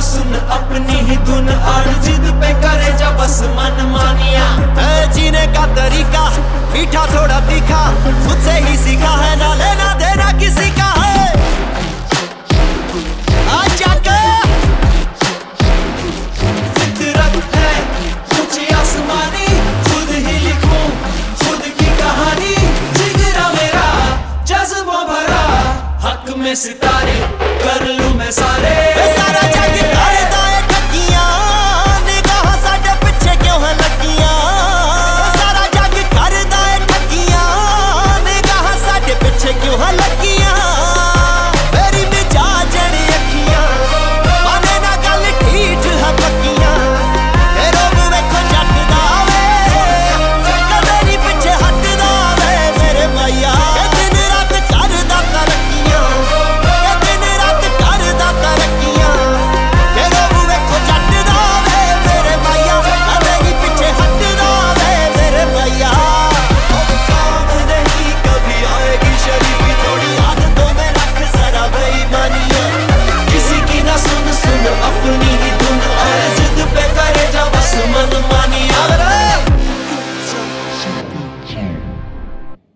सुन अपनी ही धुन और जिद पे करे जा बस मन मानिया। जीने का तरीका मीठा थोड़ा तीखा, मुझसे ही सीखा है, ना लेना देना किसी का है। आजा के फितरत है कुछ आसमानी, खुद ही लिखूं खुद की कहानी। जिगरा मेरा जज्बों भरा, हक में सितारे कर लूं मैं सारे।